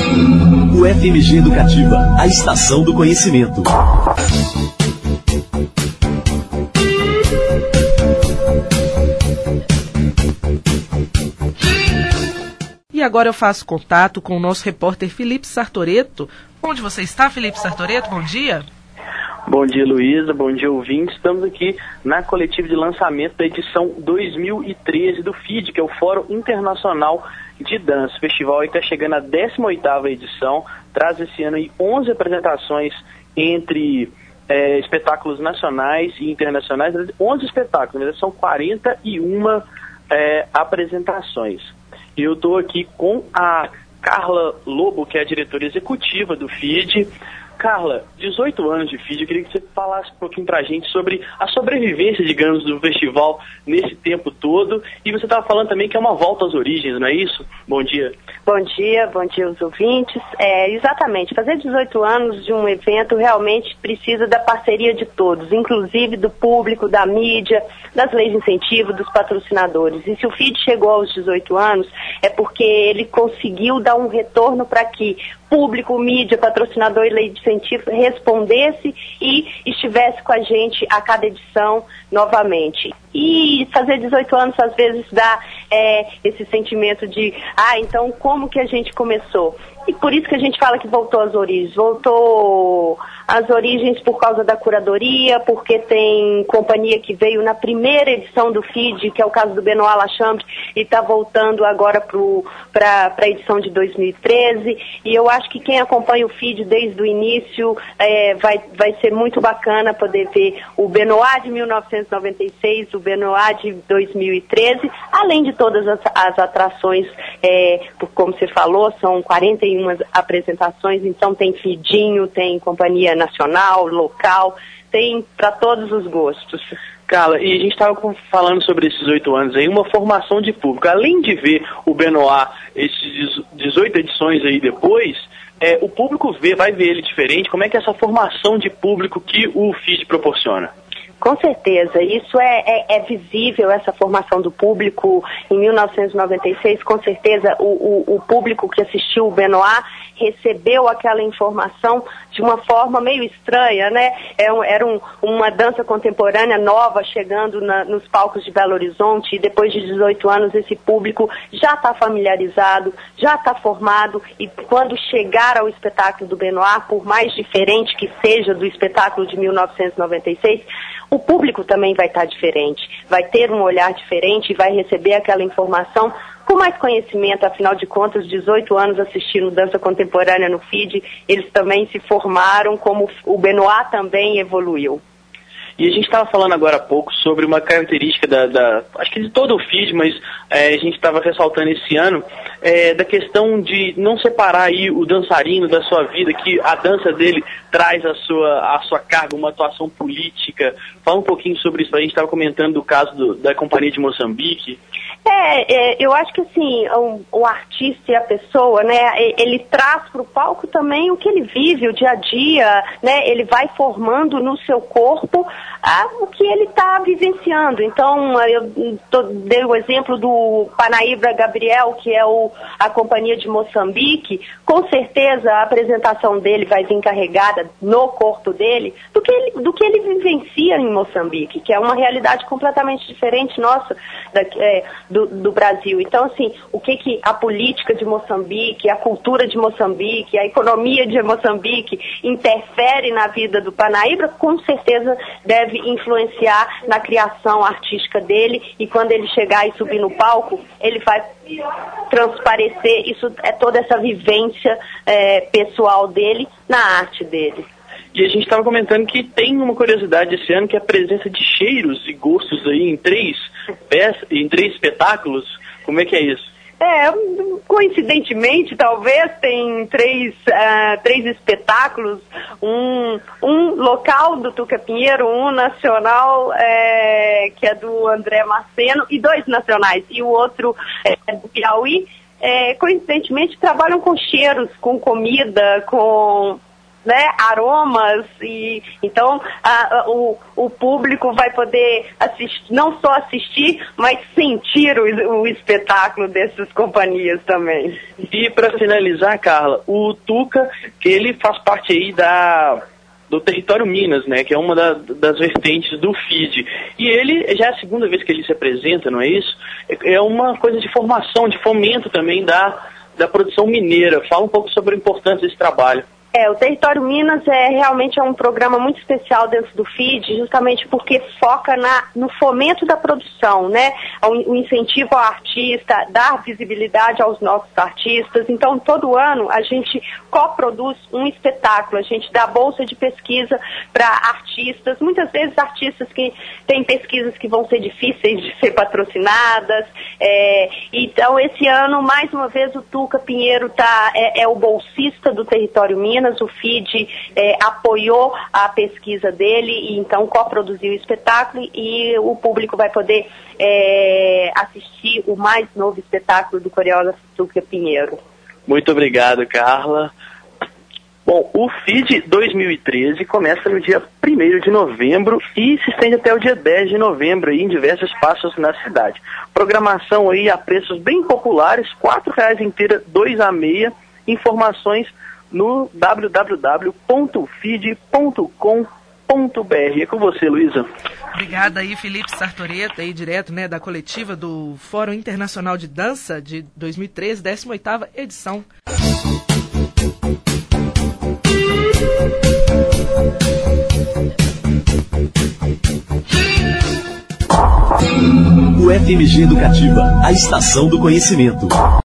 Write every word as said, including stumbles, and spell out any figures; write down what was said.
U F M G Educativa, a estação do conhecimento. E agora eu faço contato com o nosso repórter Felipe Sartoreto. Onde você está, Felipe Sartoreto? Bom dia. Bom dia, Luísa. Bom dia, ouvintes. Estamos aqui na coletiva de lançamento da edição dois mil e treze do F I D, que é o Fórum Internacional de Dança. O festival está chegando à décima oitava edição, traz esse ano aí onze apresentações entre é, espetáculos nacionais e internacionais, onze espetáculos, mas são quarenta e uma é, apresentações. E eu estou aqui com a Carla Lobo, que é a diretora executiva do F I D. Carla, dezoito anos de F I D, eu queria que você falasse um pouquinho pra gente sobre a sobrevivência, digamos, do festival nesse tempo todo. E você estava falando também que é uma volta às origens, não é isso? Bom dia. Bom dia, bom dia aos ouvintes. É, exatamente, fazer dezoito anos de um evento realmente precisa da parceria de todos, inclusive do público, da mídia, das leis de incentivo, dos patrocinadores. E se o F I D chegou aos dezoito anos, é porque ele conseguiu dar um retorno para que público, mídia, patrocinador e lei de incentivo respondesse e estivesse com a gente a cada edição novamente. E fazer dezoito anos às vezes dá é, esse sentimento de, ah, então como que a gente começou? E por isso que a gente fala que voltou às origens. Voltou às origens por causa da curadoria, porque tem companhia que veio na primeira edição do F I D, que é o caso do Benoît Lachambre, e está voltando agora para a edição de dois mil e treze. E eu acho que quem acompanha o F I D desde o início é, vai, vai ser muito bacana poder ver o Benoît de mil novecentos e noventa e seis, o Benoît de dois mil e treze, além de todas as, as atrações, é, como você falou, são quarenta e uma apresentações, então tem Fidinho, tem companhia nacional, local, tem para todos os gostos. Carla, e a gente estava falando sobre esses oito anos aí, uma formação de público. Além de ver o Benoît, esses dezoito edições aí depois, é, o público vê, vai ver ele diferente. Como é que é essa formação de público que o F I D proporciona? Com certeza, isso é, é, é visível, essa formação do público em mil novecentos e noventa e seis, com certeza o, o, o público que assistiu o Benoît recebeu aquela informação de uma forma meio estranha, né? Era, era um, uma dança contemporânea nova chegando na, nos palcos de Belo Horizonte, e depois de dezoito anos esse público já está familiarizado, já está formado, e quando chegar ao espetáculo do Benoît, por mais diferente que seja do espetáculo de mil novecentos e noventa e seis, o público também vai estar diferente, vai ter um olhar diferente e vai receber aquela informação com mais conhecimento. Afinal de contas, dezoito anos assistindo dança contemporânea no F I D, eles também se formaram, como o Benoît também evoluiu. E a gente estava falando agora há pouco sobre uma característica da, da acho que de todo o F I D, mas é, a gente estava ressaltando esse ano, é, da questão de não separar aí o dançarino da sua vida, que a dança dele traz a sua, a sua carga, uma atuação política. Fala um pouquinho sobre isso. A gente estava comentando do caso do, da Companhia de Moçambique. É, é, eu acho que assim, o, o artista e a pessoa, né, ele traz para o palco também o que ele vive, o dia a dia, né, ele vai formando no seu corpo ah, o que ele está vivenciando. Então, eu tô, dei o exemplo do Panaíba Gabriel, que é o, a Companhia de Moçambique. Com certeza a apresentação dele vai vir carregada no corpo dele do que ele, do que ele vivencia em Moçambique, que é uma realidade completamente diferente nossa, da, é, Do, do Brasil. Então, assim, o que que a política de Moçambique, a cultura de Moçambique, a economia de Moçambique interfere na vida do Panaíba, com certeza deve influenciar na criação artística dele, e quando ele chegar e subir no palco, ele vai transparecer isso, é toda essa vivência é, pessoal dele na arte dele. E a gente estava comentando que tem uma curiosidade esse ano, que é a presença de cheiros e gostos aí em três peças, em três espetáculos. Como é que é isso? É, coincidentemente, talvez, tem três, uh, três espetáculos, um, um local do Tuca Pinheiro, um nacional, é, que é do André Marceno, e dois nacionais, e o outro é do Piauí. É, coincidentemente, trabalham com cheiros, com comida, com... né, aromas, e então a, a, o, o público vai poder assistir, não só assistir, mas sentir o, o espetáculo dessas companhias também. E para finalizar, Carla, o Tuca, que ele faz parte aí da... do Território Minas, né, que é uma da, das vertentes do F I D. E ele, já é a segunda vez que ele se apresenta, não é isso? É uma coisa de formação, de fomento também da, da produção mineira. Fala um pouco sobre a importância desse trabalho. É, o Território Minas é realmente é um programa muito especial dentro do F I D, justamente porque foca na, no fomento da produção, né? O, o incentivo ao artista, dar visibilidade aos nossos artistas. Então, todo ano a gente coproduz um espetáculo, a gente dá bolsa de pesquisa para artistas, muitas vezes artistas que têm pesquisas que vão ser difíceis de ser patrocinadas. É, então, esse ano, mais uma vez, o Tuca Pinheiro tá, é, é o bolsista do Território Minas. O F I D é, apoiou a pesquisa dele e então coproduziu o espetáculo, e o público vai poder é, assistir o mais novo espetáculo do coreógrafo Tuca Pinheiro. Muito obrigado, Carla. Bom, o F I D dois mil e treze começa no dia primeiro de novembro e se estende até o dia dez de novembro aí, em diversos espaços na cidade. Programação aí a preços bem populares, quatro reais inteira, dois a meia. Informações no w w w ponto f i d ponto com ponto b r. É com você, Luísa. Obrigada aí, Felipe Sartoreto, aí direto, né, da coletiva do Fórum Internacional de Dança de dois mil e treze, décima oitava edição. O F M G Educativa, a estação do conhecimento.